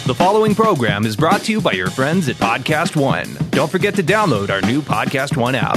The following program is brought to you by your friends at Podcast One. Don't forget to download our new Podcast One app.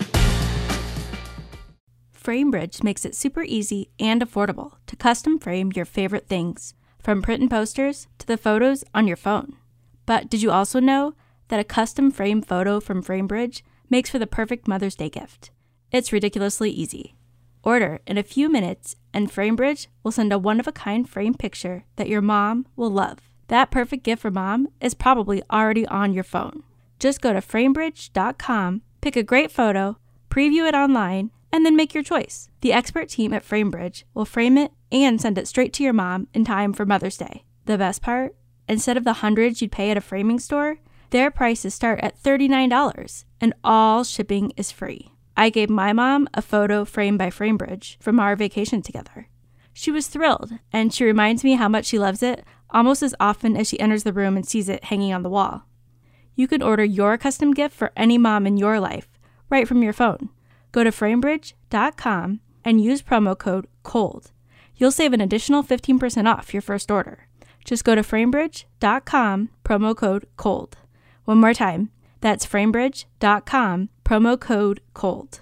FrameBridge makes it super easy and affordable to custom frame your favorite things, from print and posters to the photos on your phone. But did you also know that a custom frame photo from FrameBridge makes for the perfect Mother's Day gift? It's ridiculously easy. Order in a few minutes, and FrameBridge will send a one-of-a-kind frame picture that your mom will love. That perfect gift for mom is probably already on your phone. Just go to framebridge.com, pick a great photo, preview it online, and then make your choice. The expert team at FrameBridge will frame it and send it straight to your mom in time for Mother's Day. The best part? Instead of the hundreds you'd pay at a framing store, their prices start at $39, and all shipping is free. I gave my mom a photo framed by FrameBridge from our vacation together. She was thrilled, and she reminds me how much she loves it almost as often as she enters the room and sees it hanging on the wall. You can order your custom gift for any mom in your life right from your phone. Go to framebridge.com and use promo code COLD. You'll save an additional 15% off your first order. Just go to framebridge.com, promo code COLD. One more time, that's framebridge.com, promo code COLD.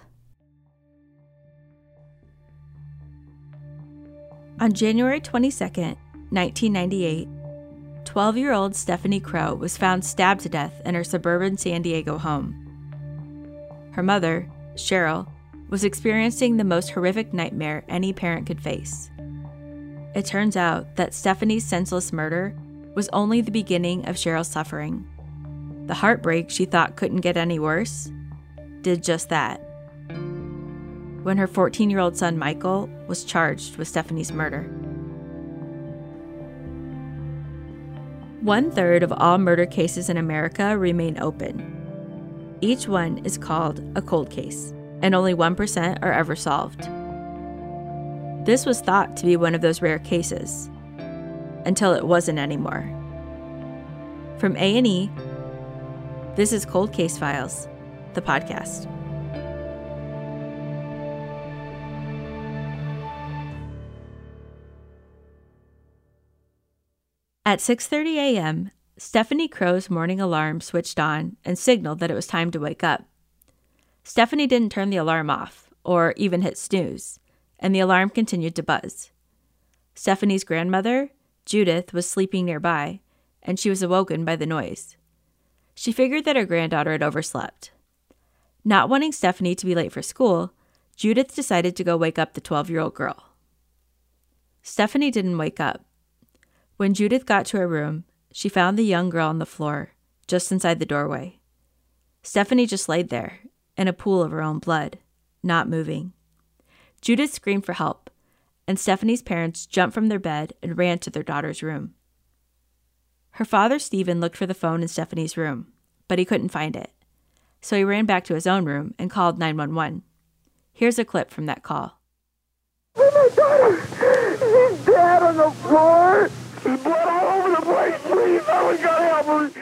On January 22nd, 1998, 12-year-old Stephanie Crow was found stabbed to death in her suburban San Diego home. Her mother, Cheryl, was experiencing the most horrific nightmare any parent could face. It turns out that Stephanie's senseless murder was only the beginning of Cheryl's suffering. The heartbreak she thought couldn't get any worse did just that, when her 14-year-old son Michael was charged with Stephanie's murder. 1/3 of all murder cases in America remain open. Each one is called a cold case, and only 1% are ever solved. This was thought to be one of those rare cases, until it wasn't anymore. From A&E, this is Cold Case Files, the podcast. At 6:30 a.m., Stephanie Crow's morning alarm switched on and signaled that it was time to wake up. Stephanie didn't turn the alarm off or even hit snooze, and the alarm continued to buzz. Stephanie's grandmother, Judith, was sleeping nearby, and she was awoken by the noise. She figured that her granddaughter had overslept. Not wanting Stephanie to be late for school, Judith decided to go wake up the 12-year-old girl. Stephanie didn't wake up. When Judith got to her room, she found the young girl on the floor, just inside the doorway. Stephanie just laid there, in a pool of her own blood, not moving. Judith screamed for help, and Stephanie's parents jumped from their bed and ran to their daughter's room. Her father, Stephen, looked for the phone in Stephanie's room, but he couldn't find it. So he ran back to his own room and called 911. Here's a clip from that call. Oh, my daughter! She's dead on the floor! She's blood all over the place! Please, someone gotta help her!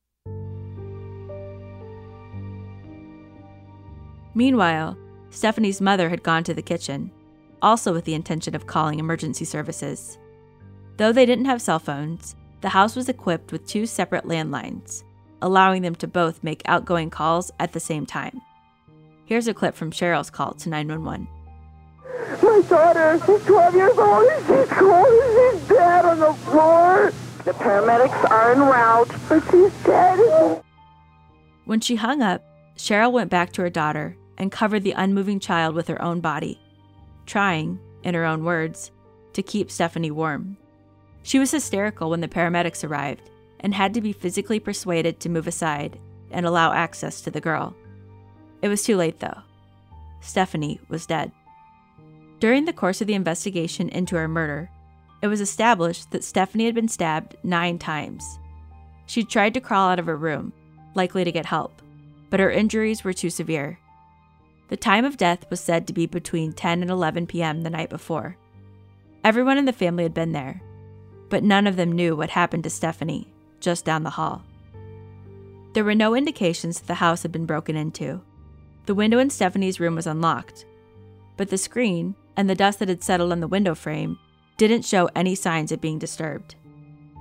Meanwhile, Stephanie's mother had gone to the kitchen, also with the intention of calling emergency services. Though they didn't have cell phones, the house was equipped with 2 separate landlines, allowing them to both make outgoing calls at the same time. Here's a clip from Cheryl's call to 911. My daughter, she's 12 years old, and she's cold, and she's dead on the floor. The paramedics are en route, but she's dead. When she hung up, Cheryl went back to her daughter and covered the unmoving child with her own body, trying, in her own words, to keep Stephanie warm. She was hysterical when the paramedics arrived and had to be physically persuaded to move aside and allow access to the girl. It was too late, though. Stephanie was dead. During the course of the investigation into her murder, it was established that Stephanie had been stabbed 9 times. She tried to crawl out of her room, likely to get help, but her injuries were too severe. The time of death was said to be between 10 and 11 p.m. the night before. Everyone in the family had been there, but none of them knew what happened to Stephanie, just down the hall. There were no indications that the house had been broken into. The window in Stephanie's room was unlocked, but the screen and the dust that had settled on the window frame didn't show any signs of being disturbed.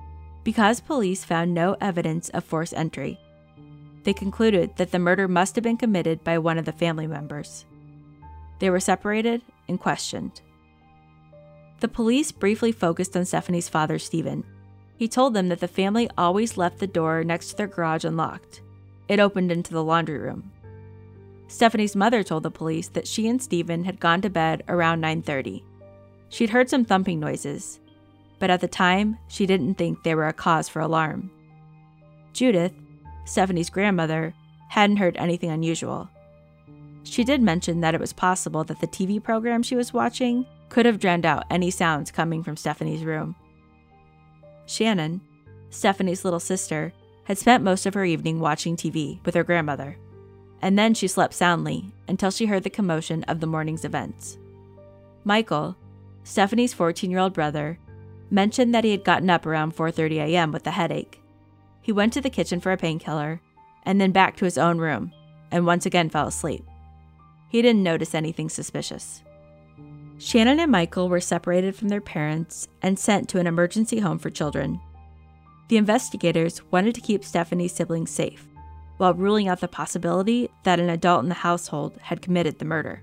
Because police found no evidence of forced entry, they concluded that the murder must have been committed by one of the family members. They were separated and questioned. The police briefly focused on Stephanie's father, Stephen. He told them that the family always left the door next to their garage unlocked. It opened into the laundry room. Stephanie's mother told the police that she and Stephen had gone to bed around 9:30. She'd heard some thumping noises, but at the time, she didn't think they were a cause for alarm. Judith, Stephanie's grandmother, hadn't heard anything unusual. She did mention that it was possible that the TV program she was watching could have drowned out any sounds coming from Stephanie's room. Shannon, Stephanie's little sister, had spent most of her evening watching TV with her grandmother, and then she slept soundly until she heard the commotion of the morning's events. Michael, Stephanie's 14-year-old brother, mentioned that he had gotten up around 4:30 a.m. with a headache. He went to the kitchen for a painkiller, and then back to his own room, and once again fell asleep. He didn't notice anything suspicious. Shannon and Michael were separated from their parents and sent to an emergency home for children. The investigators wanted to keep Stephanie's siblings safe, while ruling out the possibility that an adult in the household had committed the murder.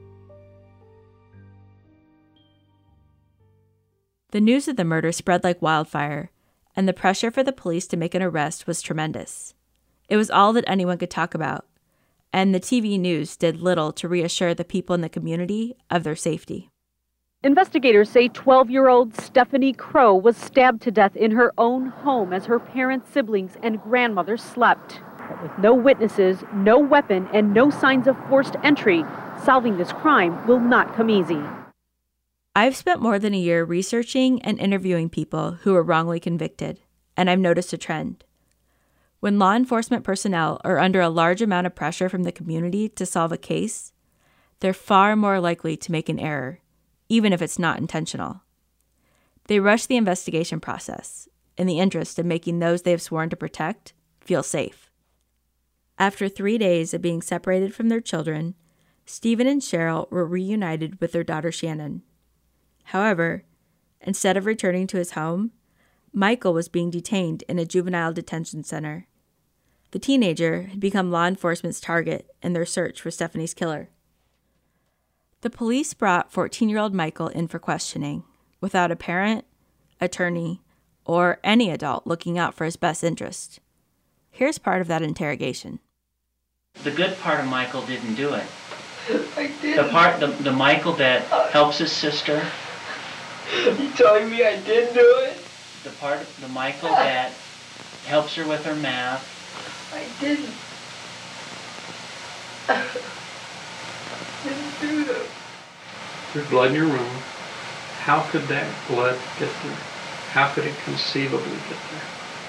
The news of the murder spread like wildfire, and the pressure for the police to make an arrest was tremendous. It was all that anyone could talk about, and the TV news did little to reassure the people in the community of their safety. Investigators say 12-year-old Stephanie Crow was stabbed to death in her own home as her parents, siblings, and grandmother slept. But with no witnesses, no weapon, and no signs of forced entry, solving this crime will not come easy. I've spent more than a year researching and interviewing people who were wrongly convicted, and I've noticed a trend. When law enforcement personnel are under a large amount of pressure from the community to solve a case, they're far more likely to make an error, even if it's not intentional. They rush the investigation process in the interest of making those they have sworn to protect feel safe. After 3 days of being separated from their children, Stephen and Cheryl were reunited with their daughter Shannon. However, instead of returning to his home, Michael was being detained in a juvenile detention center. The teenager had become law enforcement's target in their search for Stephanie's killer. The police brought 14-year-old Michael in for questioning, without a parent, attorney, or any adult looking out for his best interest. Here's part of that interrogation. The good part of Michael didn't do it. I didn't. The Michael that helps his sister. You telling me I did do it? The Michael that helps her with her math. I didn't. Didn't do that. There's blood in your room. How could that blood get there? How could it conceivably get there?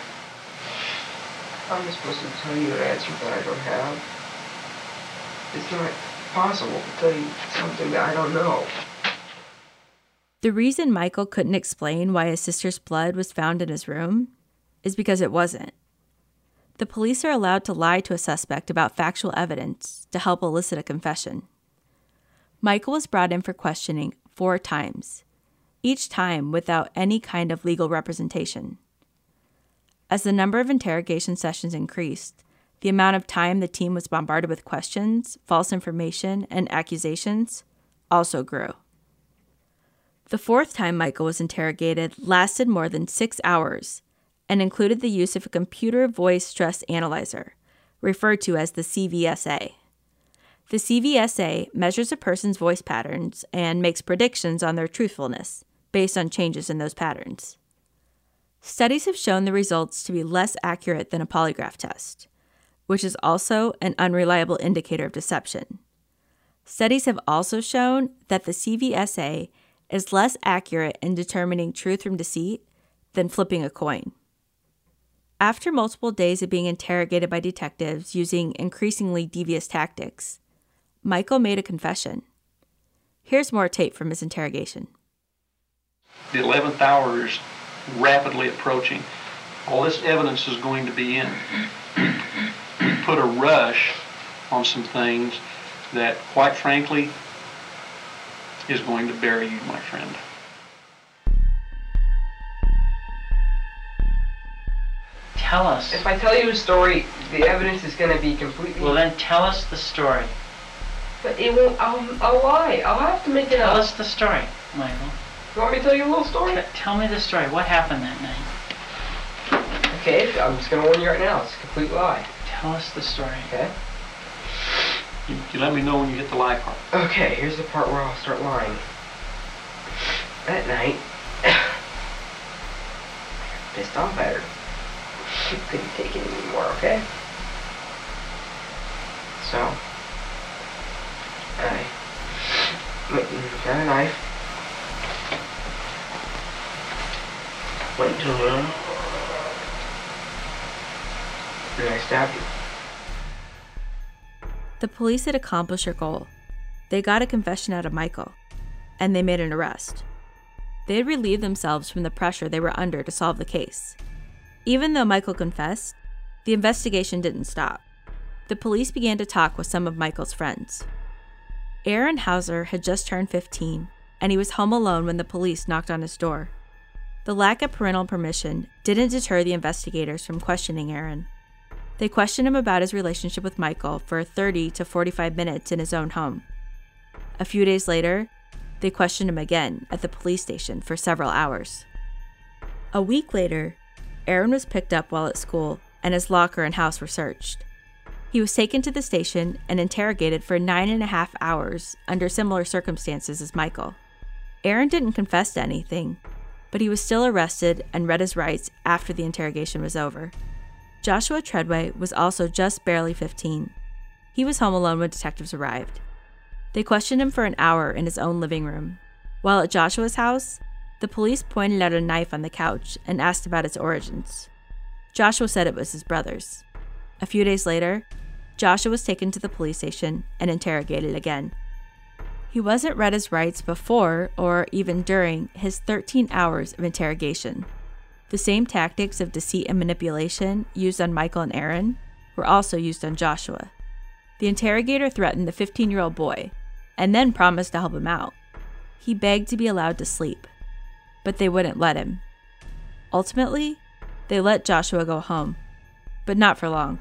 I'm supposed to tell you an answer that I don't have. It's not possible to tell you something that I don't know. The reason Michael couldn't explain why his sister's blood was found in his room is because it wasn't. The police are allowed to lie to a suspect about factual evidence to help elicit a confession. Michael was brought in for questioning 4 times, each time without any kind of legal representation. As the number of interrogation sessions increased, the amount of time the team was bombarded with questions, false information, and accusations also grew. The 4th time Michael was interrogated lasted more than 6 hours and included the use of a computer voice stress analyzer, referred to as the CVSA. The CVSA measures a person's voice patterns and makes predictions on their truthfulness based on changes in those patterns. Studies have shown the results to be less accurate than a polygraph test, which is also an unreliable indicator of deception. Studies have also shown that the CVSA is less accurate in determining truth from deceit than flipping a coin. After multiple days of being interrogated by detectives using increasingly devious tactics, Michael made a confession. Here's more tape from his interrogation. The 11th hour is rapidly approaching. All this evidence is going to be in. We put a rush on some things that, quite frankly, is going to bury you, my friend. Tell us. If I tell you a story, the evidence is going to be completely... Well, then tell us the story. But it won't... I'll lie. I'll have to make it up. Tell us the story, Michael. You want me to tell you a little story? Tell me the story. What happened that night? Okay, I'm just going to warn you right now. It's a complete lie. Tell us the story. Okay? You let me know when you hit the lie part. Okay, here's the part where I'll start lying. That night, I got pissed off at her. She couldn't take it anymore, okay? So, I went and got a knife, went to the room, and I stabbed her. The police had accomplished their goal. They got a confession out of Michael, and they made an arrest. They had relieved themselves from the pressure they were under to solve the case. Even though Michael confessed, the investigation didn't stop. The police began to talk with some of Michael's friends. Aaron Hauser had just turned 15, and he was home alone when the police knocked on his door. The lack of parental permission didn't deter the investigators from questioning Aaron. They questioned him about his relationship with Michael for 30 to 45 minutes in his own home. A few days later, they questioned him again at the police station for several hours. A week later, Aaron was picked up while at school, and his locker and house were searched. He was taken to the station and interrogated for 9.5 hours under similar circumstances as Michael. Aaron didn't confess to anything, but he was still arrested and read his rights after the interrogation was over. Joshua Treadway was also just barely 15. He was home alone when detectives arrived. They questioned him for an hour in his own living room. While at Joshua's house, the police pointed out a knife on the couch and asked about its origins. Joshua said it was his brother's. A few days later, Joshua was taken to the police station and interrogated again. He wasn't read his rights before or even during his 13 hours of interrogation. The same tactics of deceit and manipulation used on Michael and Aaron were also used on Joshua. The interrogator threatened the 15-year-old boy and then promised to help him out. He begged to be allowed to sleep, but they wouldn't let him. Ultimately, they let Joshua go home, but not for long.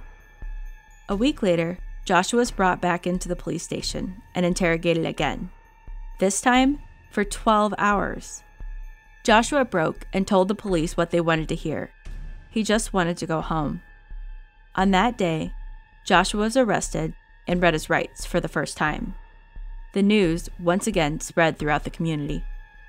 A week later, Joshua was brought back into the police station and interrogated again, this time for 12 hours. Joshua broke and told the police what they wanted to hear. He just wanted to go home. On that day, Joshua was arrested and read his rights for the first time. The news once again spread throughout the community.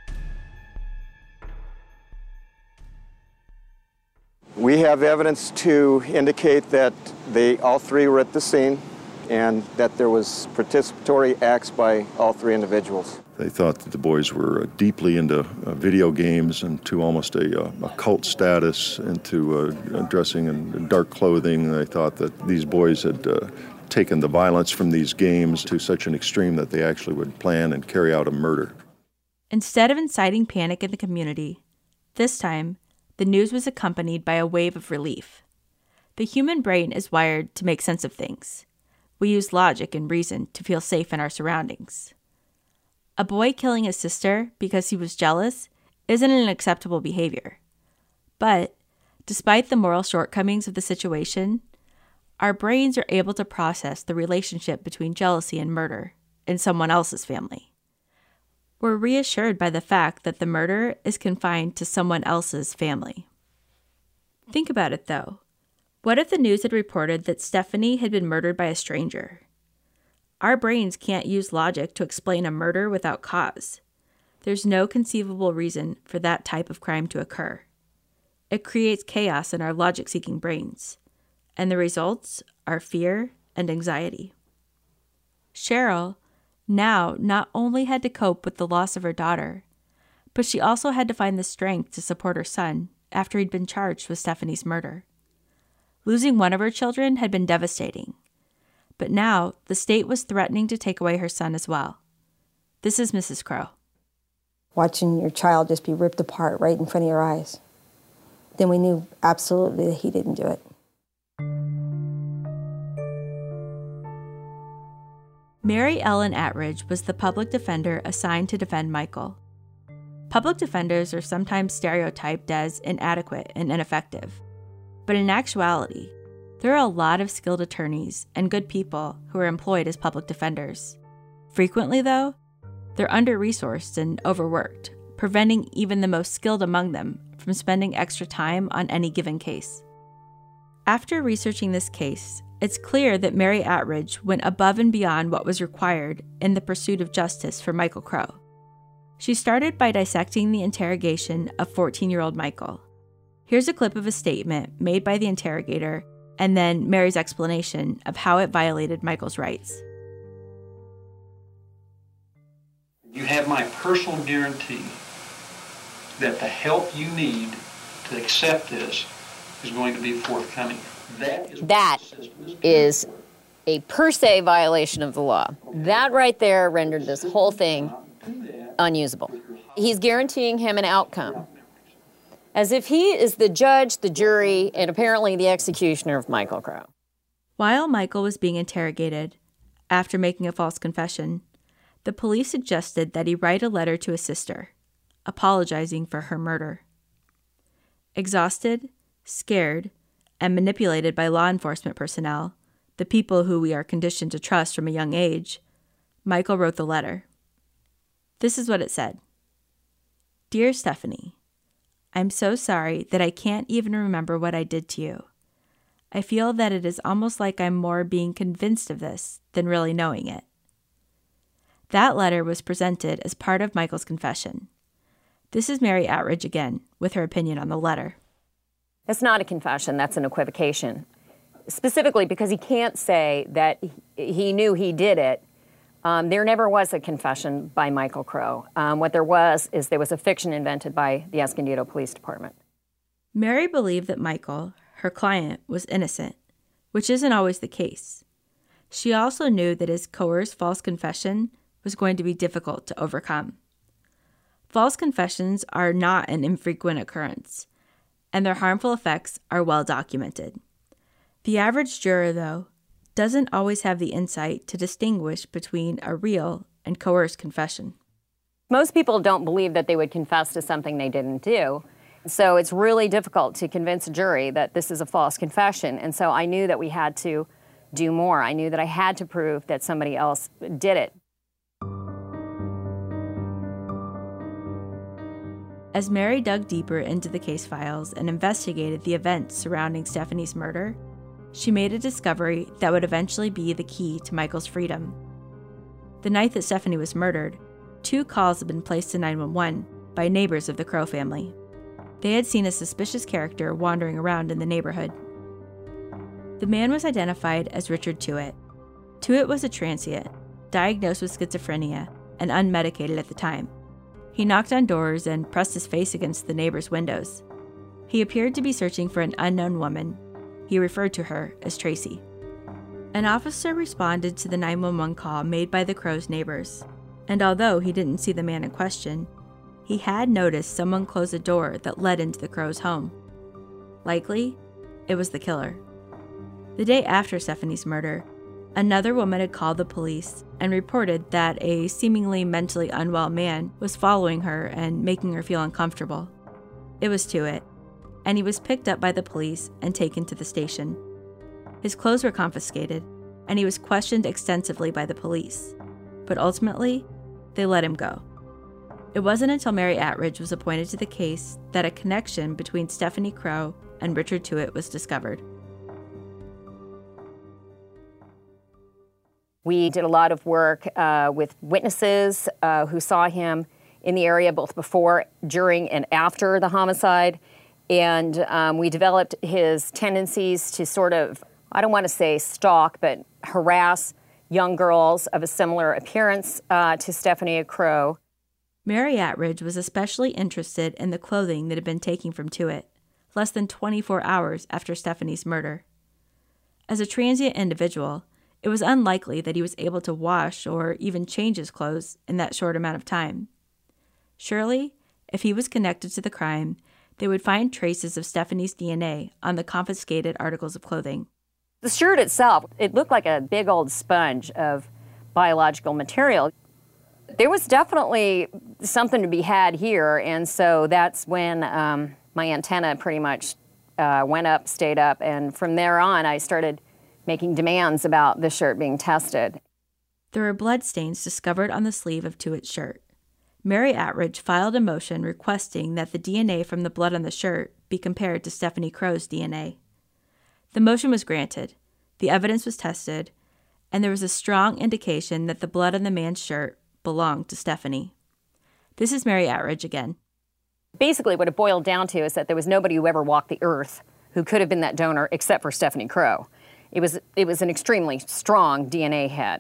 We have evidence to indicate that all three were at the scene and that there was participatory acts by all three individuals. They thought that the boys were deeply into video games and to almost a cult status, into dressing in dark clothing. They thought that these boys had taken the violence from these games to such an extreme that they actually would plan and carry out a murder. Instead of inciting panic in the community, this time, the news was accompanied by a wave of relief. The human brain is wired to make sense of things. We use logic and reason to feel safe in our surroundings. A boy killing his sister because he was jealous isn't an acceptable behavior. But, despite the moral shortcomings of the situation, our brains are able to process the relationship between jealousy and murder in someone else's family. We're reassured by the fact that the murder is confined to someone else's family. Think about it, though. What if the news had reported that Stephanie had been murdered by a stranger? Our brains can't use logic to explain a murder without cause. There's no conceivable reason for that type of crime to occur. It creates chaos in our logic-seeking brains, and the results are fear and anxiety. Cheryl now not only had to cope with the loss of her daughter, but she also had to find the strength to support her son after he'd been charged with Stephanie's murder. Losing one of her children had been devastating, but now the state was threatening to take away her son as well. This is Mrs. Crow. Watching your child just be ripped apart right in front of your eyes. Then we knew absolutely that he didn't do it. Mary Ellen Attridge was the public defender assigned to defend Michael. Public defenders are sometimes stereotyped as inadequate and ineffective. But in actuality, there are a lot of skilled attorneys and good people who are employed as public defenders. Frequently, though, they're under-resourced and overworked, preventing even the most skilled among them from spending extra time on any given case. After researching this case, it's clear that Mary Attridge went above and beyond what was required in the pursuit of justice for Michael Crow. She started by dissecting the interrogation of 14-year-old Michael. Here's a clip of a statement made by the interrogator and then Mary's explanation of how it violated Michael's rights. You have my personal guarantee that the help you need to accept this is going to be forthcoming. That is a per se violation of the law. That right there rendered this whole thing unusable. He's guaranteeing him an outcome, as if he is the judge, the jury, and apparently the executioner of Michael Crow. While Michael was being interrogated, after making a false confession, the police suggested that he write a letter to his sister, apologizing for her murder. Exhausted, scared, and manipulated by law enforcement personnel, the people who we are conditioned to trust from a young age, Michael wrote the letter. This is what it said. Dear Stephanie, I'm so sorry that I can't even remember what I did to you. I feel that it is almost like I'm more being convinced of this than really knowing it. That letter was presented as part of Michael's confession. This is Mary Attridge again, with her opinion on the letter. That's not a confession, that's an equivocation. Specifically because he can't say that he knew he did it. There never was a confession by Michael Crow. What there was a fiction invented by the Escondido Police Department. Mary believed that Michael, her client, was innocent, which isn't always the case. She also knew that his coerced false confession was going to be difficult to overcome. False confessions are not an infrequent occurrence, and their harmful effects are well documented. The average juror, though, doesn't always have the insight to distinguish between a real and coerced confession. Most people don't believe that they would confess to something they didn't do, so it's really difficult to convince a jury that this is a false confession, and so I knew that we had to do more. I knew that I had to prove that somebody else did it. As Mary dug deeper into the case files and investigated the events surrounding Stephanie's murder, she made a discovery that would eventually be the key to Michael's freedom. The night that Stephanie was murdered, 2 calls had been placed to 911 by neighbors of the Crow family. They had seen a suspicious character wandering around in the neighborhood. The man was identified as Richard Tuitt. Tuitt was a transient, diagnosed with schizophrenia, and unmedicated at the time. He knocked on doors and pressed his face against the neighbors' windows. He appeared to be searching for an unknown woman. He referred to her as Tracy. An officer responded to the 911 call made by the Crow's neighbors, and although he didn't see the man in question, he had noticed someone close a door that led into the Crow's home. Likely, it was the killer. The day after Stephanie's murder, another woman had called the police and reported that a seemingly mentally unwell man was following her and making her feel uncomfortable. It was Tuitt, and he was picked up by the police and taken to the station. His clothes were confiscated, and he was questioned extensively by the police, but ultimately, they let him go. It wasn't until Mary Attridge was appointed to the case that a connection between Stephanie Crow and Richard Tuitt was discovered. We did a lot of work with witnesses who saw him in the area both before, during, and after the homicide. And we developed his tendencies to sort of, I don't want to say stalk, but harass young girls of a similar appearance to Stephanie Crow. Mary Attridge was especially interested in the clothing that had been taken from Tuitt, less than 24 hours after Stephanie's murder. As a transient individual, it was unlikely that he was able to wash or even change his clothes in that short amount of time. Surely, if he was connected to the crime, they would find traces of Stephanie's DNA on the confiscated articles of clothing. The shirt itself, it looked like a big old sponge of biological material. There was definitely something to be had here, and so that's when my antenna pretty much went up, stayed up, and from there on, I started making demands about the shirt being tested. There were blood stains discovered on the sleeve of Tuitt's shirt. Mary Attridge filed a motion requesting that the DNA from the blood on the shirt be compared to Stephanie Crow's DNA. The motion was granted, the evidence was tested, and there was a strong indication that the blood on the man's shirt belonged to Stephanie. This is Mary Attridge again. Basically, what it boiled down to is that there was nobody who ever walked the earth who could have been that donor except for Stephanie Crow. It was an extremely strong DNA hit.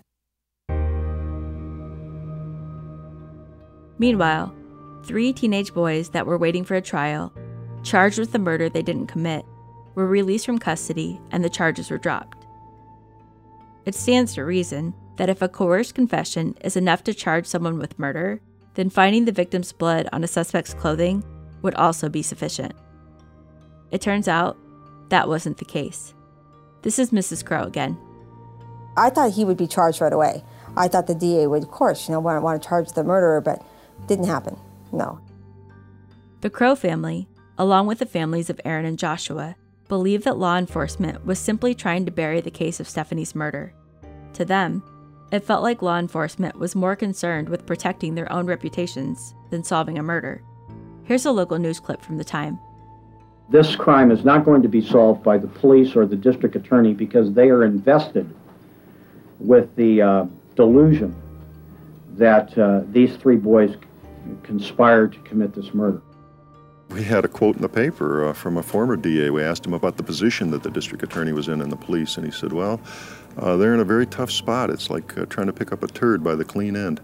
Meanwhile, 3 teenage boys that were waiting for a trial, charged with the murder they didn't commit, were released from custody and the charges were dropped. It stands to reason that if a coerced confession is enough to charge someone with murder, then finding the victim's blood on a suspect's clothing would also be sufficient. It turns out that wasn't the case. This is Mrs. Crow again. I thought he would be charged right away. I thought the DA would, of course, want to charge the murderer, but it didn't happen. No. The Crow family, along with the families of Aaron and Joshua, believed that law enforcement was simply trying to bury the case of Stephanie's murder. To them, it felt like law enforcement was more concerned with protecting their own reputations than solving a murder. Here's a local news clip from the time. This crime is not going to be solved by the police or the district attorney because they are invested with the delusion that these 3 boys conspired to commit this murder. We had a quote in the paper from a former DA. We asked him about the position that the district attorney was in the police, and he said, well, they're in a very tough spot. It's like trying to pick up a turd by the clean end.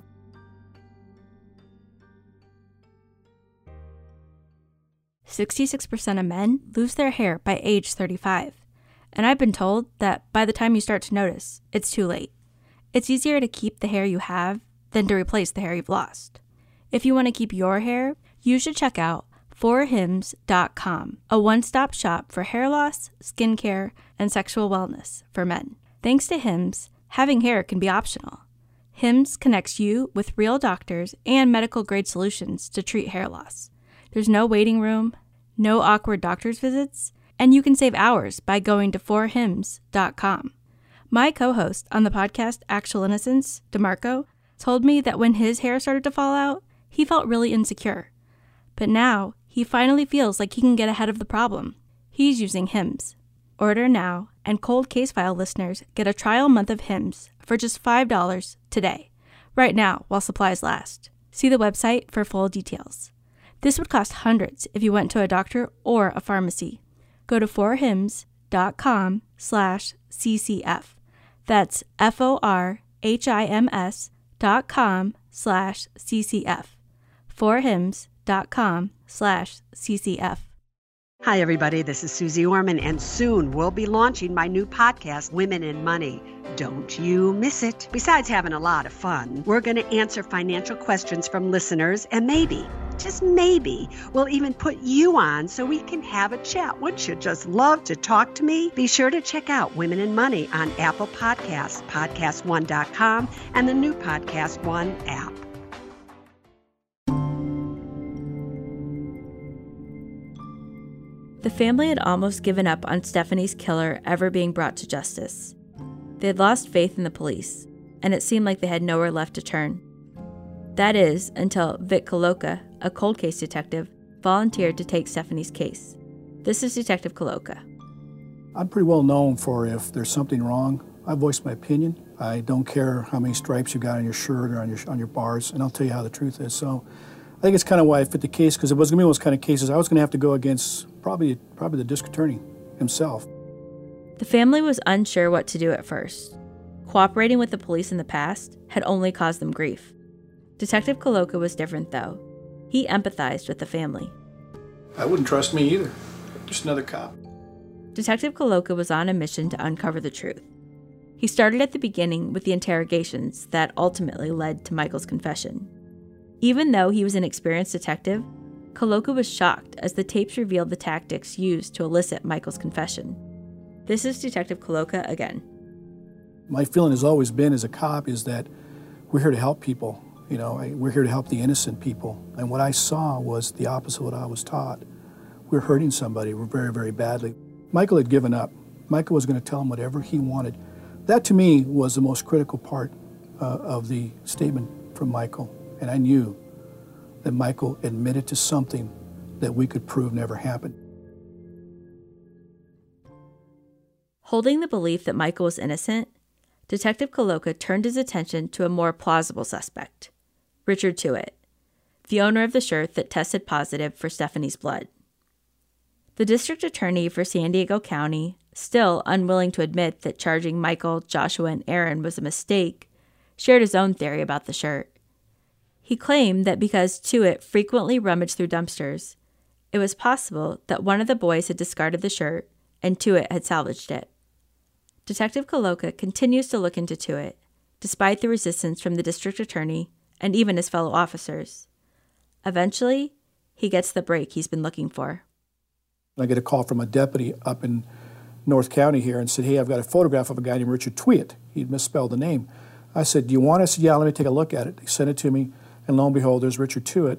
"66% of men lose their hair by age 35. And I've been told that by the time you start to notice, it's too late. It's easier to keep the hair you have than to replace the hair you've lost. If you want to keep your hair, you should check out forhims.com, a one-stop shop for hair loss, skincare, and sexual wellness for men. Thanks to Hims, having hair can be optional. Hims connects you with real doctors and medical-grade solutions to treat hair loss. There's no waiting room, no awkward doctor's visits, and you can save hours by going to forhims.com. My co-host on the podcast Actual Innocence, DeMarco, told me that when his hair started to fall out, he felt really insecure. But now, he finally feels like he can get ahead of the problem. He's using Hims. Order now, and Cold Case File listeners get a trial month of Hims for just $5 today, right now while supplies last. See the website for full details. This would cost hundreds if you went to a doctor or a pharmacy. Go to forhims.com/CCF. That's forhims.com/CCF. forhims.com/CCF. Hi, everybody. This is Susie Orman, and soon we'll be launching my new podcast, Women in Money. Don't you miss it. Besides having a lot of fun, we're going to answer financial questions from listeners, and maybe, just maybe, we'll even put you on so we can have a chat. Wouldn't you just love to talk to me? Be sure to check out Women in Money on Apple Podcasts, PodcastOne.com, and the new Podcast One app. The family had almost given up on Stephanie's killer ever being brought to justice. They had lost faith in the police, and it seemed like they had nowhere left to turn. That is, until Vic Koloka, a cold case detective, volunteered to take Stephanie's case. This is Detective Koloka. I'm pretty well known for if there's something wrong, I voice my opinion. I don't care how many stripes you got on your shirt or on your bars, and I'll tell you how the truth is. So I think it's kind of why I fit the case, because it was going to be one of those kind of cases I was going to have to go against probably the district attorney himself. The family was unsure what to do at first. Cooperating with the police in the past had only caused them grief. Detective Koloka was different, though. He empathized with the family. I wouldn't trust me either. Just another cop. Detective Koloka was on a mission to uncover the truth. He started at the beginning with the interrogations that ultimately led to Michael's confession. Even though he was an experienced detective, Koloka was shocked as the tapes revealed the tactics used to elicit Michael's confession. This is Detective Koloka again. My feeling has always been as a cop is that we're here to help people. We're here to help the innocent people. And what I saw was the opposite of what I was taught. we're hurting somebody. We're very, very badly. Michael had given up. Michael was going to tell him whatever he wanted. That, to me, was the most critical part of the statement from Michael. And I knew that Michael admitted to something that we could prove never happened. Holding the belief that Michael was innocent, Detective Koloka turned his attention to a more plausible suspect, Richard Tuitt, the owner of the shirt that tested positive for Stephanie's blood. The district attorney for San Diego County, still unwilling to admit that charging Michael, Joshua, and Aaron was a mistake, shared his own theory about the shirt. He claimed that because Tuitt frequently rummaged through dumpsters, it was possible that one of the boys had discarded the shirt and Tuitt had salvaged it. Detective Koloka continues to look into Tuitt, despite the resistance from the district attorney and even his fellow officers. Eventually, he gets the break he's been looking for. I get a call from a deputy up in North County here and said, hey, I've got a photograph of a guy named Richard Tuitt. He'd misspelled the name. I said, do you want it? I said, yeah, let me take a look at it. He sent it to me, and lo and behold, there's Richard Tuitt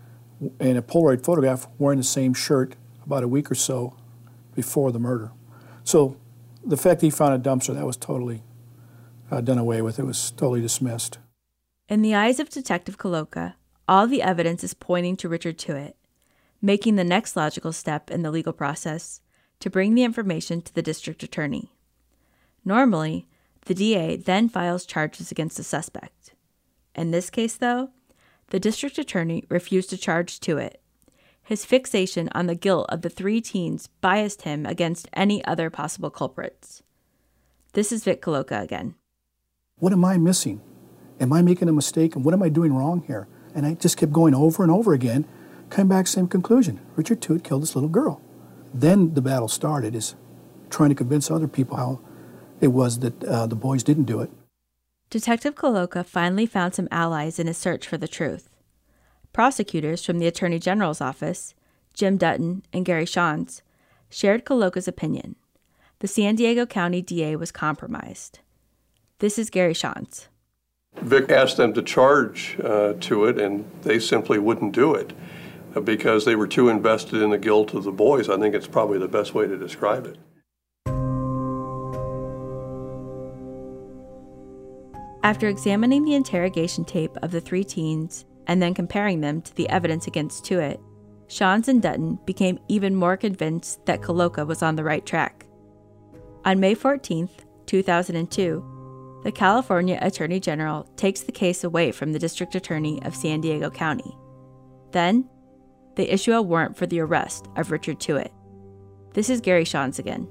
in a Polaroid photograph wearing the same shirt about a week or so before the murder. So the fact that he found a dumpster, that was totally done away with. It was totally dismissed. In the eyes of Detective Koloka, all the evidence is pointing to Richard Tuitt, making the next logical step in the legal process to bring the information to the district attorney. Normally, the DA then files charges against the suspect. In this case, though, the district attorney refused to charge Tuitt. His fixation on the guilt of the 3 teens biased him against any other possible culprits. This is Vic Koloka again. What am I missing? Am I making a mistake? And what am I doing wrong here? And I just kept going over and over again, came back same conclusion. Richard Tuitt killed this little girl. Then the battle started, is trying to convince other people how it was that the boys didn't do it. Detective Koloka finally found some allies in his search for the truth. Prosecutors from the Attorney General's office, Jim Dutton and Gary Shantz, shared Koloka's opinion. The San Diego County DA was compromised. This is Gary Shantz. Vic asked them to charge Tuitt, and they simply wouldn't do it because they were too invested in the guilt of the boys. I think it's probably the best way to describe it. After examining the interrogation tape of the 3 teens and then comparing them to the evidence against Tuitt, Shantz and Dutton became even more convinced that Koloka was on the right track. On May 14, 2002, the California Attorney General takes the case away from the District Attorney of San Diego County. Then, they issue a warrant for the arrest of Richard Tuitt. This is Gary Shantz again.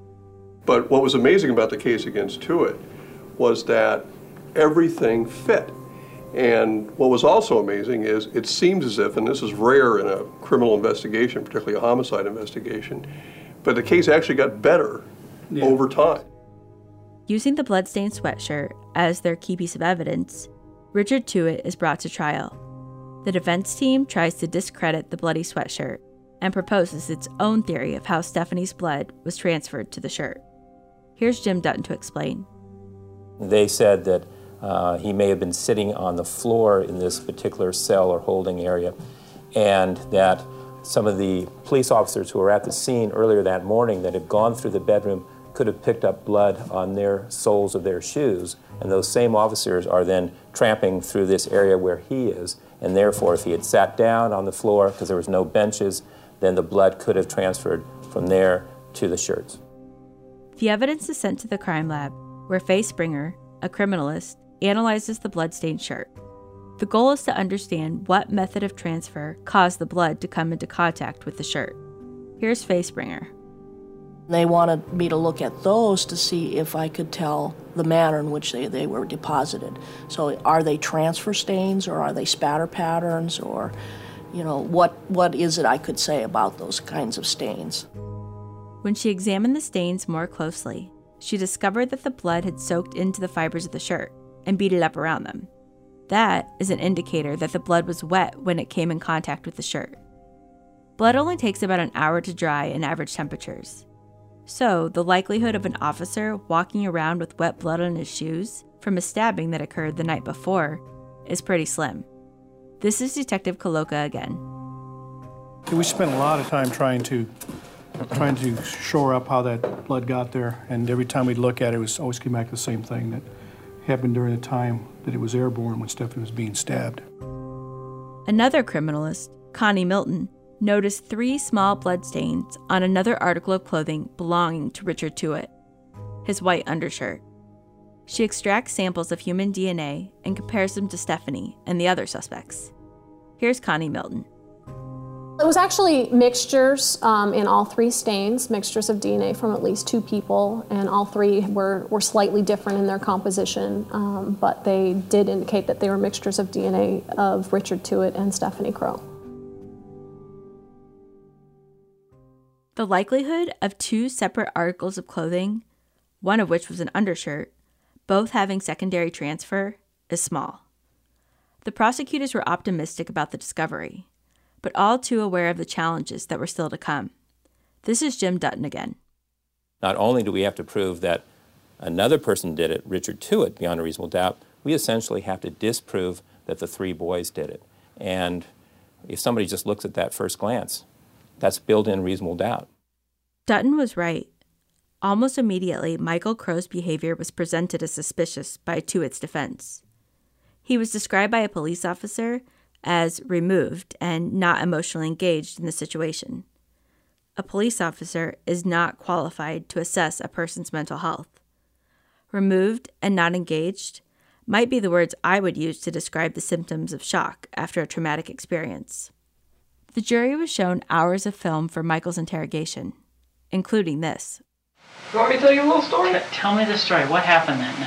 But what was amazing about the case against Tuitt was that everything fit. And what was also amazing is it seems as if, and this is rare in a criminal investigation, particularly a homicide investigation, but the case actually got better over time. Using the bloodstained sweatshirt as their key piece of evidence, Richard Tuitt is brought to trial. The defense team tries to discredit the bloody sweatshirt and proposes its own theory of how Stephanie's blood was transferred to the shirt. Here's Jim Dutton to explain. They said that he may have been sitting on the floor in this particular cell or holding area, and that some of the police officers who were at the scene earlier that morning that had gone through the bedroom could have picked up blood on their soles of their shoes, and those same officers are then tramping through this area where he is, and therefore if he had sat down on the floor because there was no benches, then the blood could have transferred from there to the shirts. The evidence is sent to the crime lab, where Faye Springer, a criminalist, analyzes the bloodstained shirt. The goal is to understand what method of transfer caused the blood to come into contact with the shirt. Here's Faye Springer. They wanted me to look at those to see if I could tell the manner in which they were deposited. So are they transfer stains, or are they spatter patterns, or, you know, what is it I could say about those kinds of stains? When she examined the stains more closely, she discovered that the blood had soaked into the fibers of the shirt and beaded up around them. That is an indicator that the blood was wet when it came in contact with the shirt. Blood only takes about an hour to dry in average temperatures. So, the likelihood of an officer walking around with wet blood on his shoes from a stabbing that occurred the night before is pretty slim. This is Detective Koloka again. We spent a lot of time trying to shore up how that blood got there, and every time we'd look at it, it was always came back to the same thing that happened during the time that it was airborne when Stephanie was being stabbed. Another criminalist, Connie Milton, noticed 3 small blood stains on another article of clothing belonging to Richard Tuitt, his white undershirt. She extracts samples of human DNA and compares them to Stephanie and the other suspects. Here's Connie Milton. It was actually mixtures in all 3 stains, mixtures of DNA from at least 2 people, and all 3 were slightly different in their composition, but they did indicate that they were mixtures of DNA of Richard Tuitt and Stephanie Crow. The likelihood of 2 separate articles of clothing, one of which was an undershirt, both having secondary transfer, is small. The prosecutors were optimistic about the discovery, but all too aware of the challenges that were still to come. This is Jim Dutton again. Not only do we have to prove that another person did it, Richard Tuitt, beyond a reasonable doubt, we essentially have to disprove that the 3 boys did it. And if somebody just looks at that first glance, that's built-in reasonable doubt. Dutton was right. Almost immediately, Michael Crow's behavior was presented as suspicious by Tuitt's defense. He was described by a police officer as removed and not emotionally engaged in the situation. A police officer is not qualified to assess a person's mental health. Removed and not engaged might be the words I would use to describe the symptoms of shock after a traumatic experience. The jury was shown hours of film for Michael's interrogation, including this. You want me to tell you a little story? Tell me the story. What happened that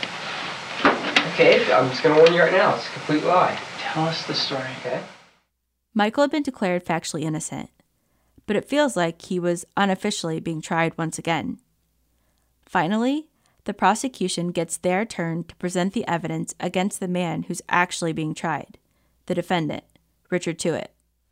night? Okay, I'm just going to warn you right now. It's a complete lie. Tell us the story. Okay. Michael had been declared factually innocent, but it feels like he was unofficially being tried once again. Finally, the prosecution gets their turn to present the evidence against the man who's actually being tried, the defendant, Richard Tuitt.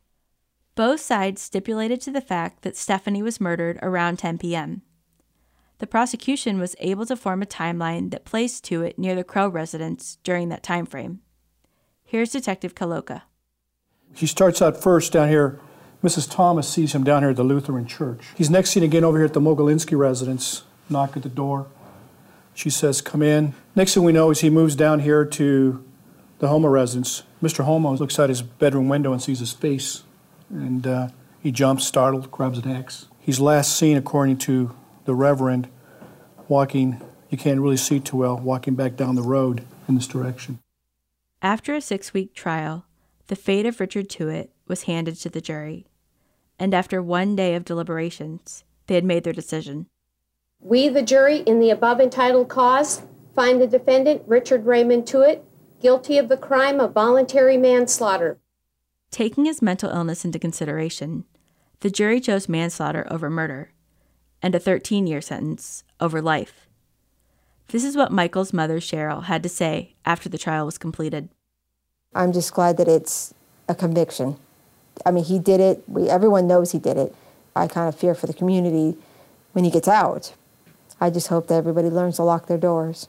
Both sides stipulated to the fact that Stephanie was murdered around 10 p.m. The prosecution was able to form a timeline that placed Tuitt near the Crow residence during that time frame. Here's Detective Kaloka. He starts out first down here. Mrs. Thomas sees him down here at the Lutheran church. He's next seen again over here at the Mogolinsky residence, knock at the door. She says, come in. Next thing we know is he moves down here to the Homo residence. Mr. Homo looks out his bedroom window and sees his face. And he jumps, startled, grabs an axe. He's last seen, according to the Reverend, walking, you can't really see too well, walking back down the road in this direction. After a 6-week trial, the fate of Richard Tuitt was handed to the jury. And after 1 day of deliberations, they had made their decision. We, the jury, in the above entitled cause, find the defendant, Richard Raymond Tuitt, guilty of the crime of voluntary manslaughter. Taking his mental illness into consideration, the jury chose manslaughter over murder, and a 13-year sentence over life. This is what Michael's mother, Cheryl, had to say after the trial was completed. I'm just glad that it's a conviction. I mean, he did it. Everyone knows he did it. I kind of fear for the community when he gets out. I just hope that everybody learns to lock their doors.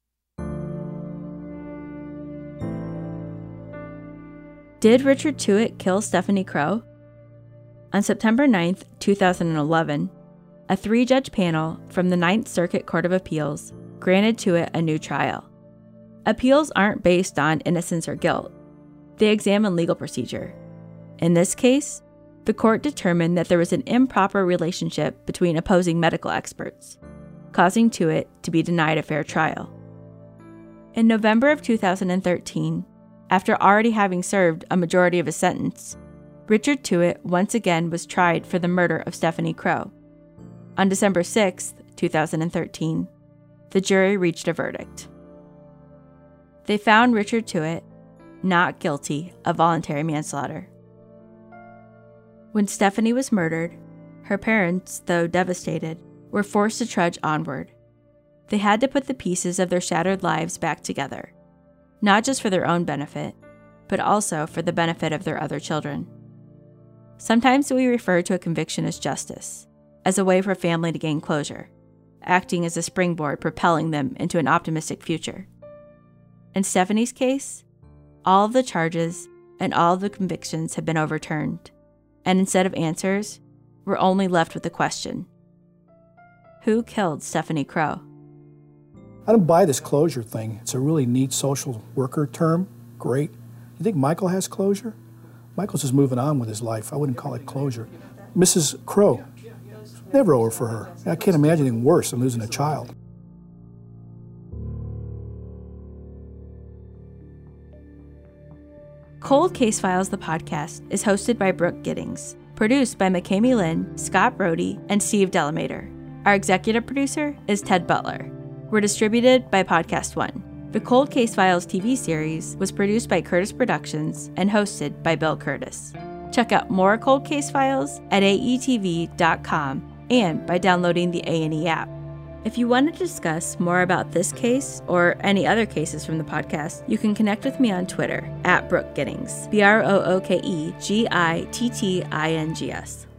Did Richard Tuitt kill Stephanie Crow? On September 9th, 2011, a 3-judge panel from the Ninth Circuit Court of Appeals granted Tuitt a new trial. Appeals aren't based on innocence or guilt. They examine legal procedure. In this case, the court determined that there was an improper relationship between opposing medical experts, causing Tuitt to be denied a fair trial. In November of 2013, after already having served a majority of his sentence, Richard Tuitt once again was tried for the murder of Stephanie Crow. On December 6, 2013, the jury reached a verdict. They found Richard Tuitt not guilty of voluntary manslaughter. When Stephanie was murdered, her parents, though devastated, were forced to trudge onward. They had to put the pieces of their shattered lives back together, not just for their own benefit, but also for the benefit of their other children. Sometimes we refer to a conviction as justice, as a way for a family to gain closure, acting as a springboard propelling them into an optimistic future. In Stephanie's case, all of the charges and all of the convictions have been overturned. And instead of answers, we're only left with the question: who killed Stephanie Crow? I don't buy this closure thing. It's a really neat social worker term. Great. You think Michael has closure? Michael's just moving on with his life. I wouldn't call it closure. Mrs. Crow, never over for her. I can't imagine anything worse than losing a child. Cold Case Files, the podcast, is hosted by Brooke Giddings, produced by McKamey Lynn, Scott Brody, and Steve Delamater. Our executive producer is Ted Butler. We're distributed by Podcast One. The Cold Case Files TV series was produced by Curtis Productions and hosted by Bill Curtis. Check out more Cold Case Files at aetv.com and by downloading the A&E app. If you want to discuss more about this case or any other cases from the podcast, you can connect with me on Twitter at Brooke Giddings, BrookeGittings.